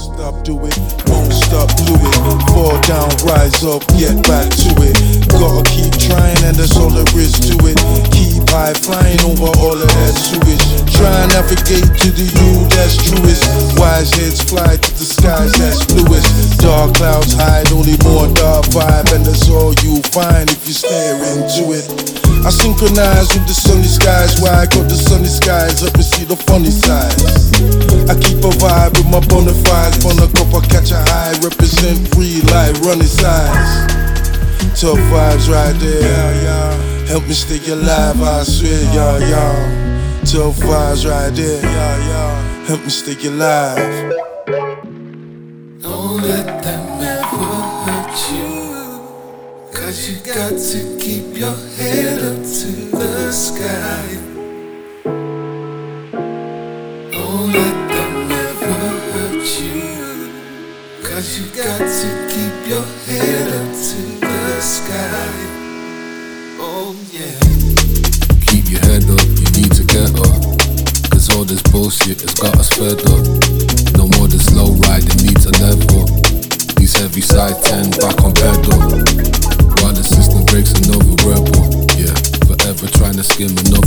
stop, do it, won't stop, do it. Fall down, rise up, get back to it. Gotta keep trying and that's all there is to it. Keep high, flying over all of that sewage. Try and navigate to the you that's truest. Wise heads fly to the skies that's bluest. Dark clouds hide, only more dark vibe, and that's all you find if you stare into it. I synchronize with the sunny skies, why I got the sunny skies up and see the funny sides. I keep a vibe with my bona fides, burn a cup, I catch a high, represent free life, running sides. Tough vibes right there, help me stay alive, I swear, Tough vibes right there, help me stay alive. Don't let them ever hurt you, 'cause you got to keep your head up to the sky. Don't let them ever hurt you, 'cause you got to keep your head up to the sky. Oh yeah. Keep your head up, you need to get up, 'cause all this bullshit has got us fed up. No more this low ride, it needs a level. These heavy side 10 back on pedal. While the system breaks another rebel. Yeah, forever trying to skim another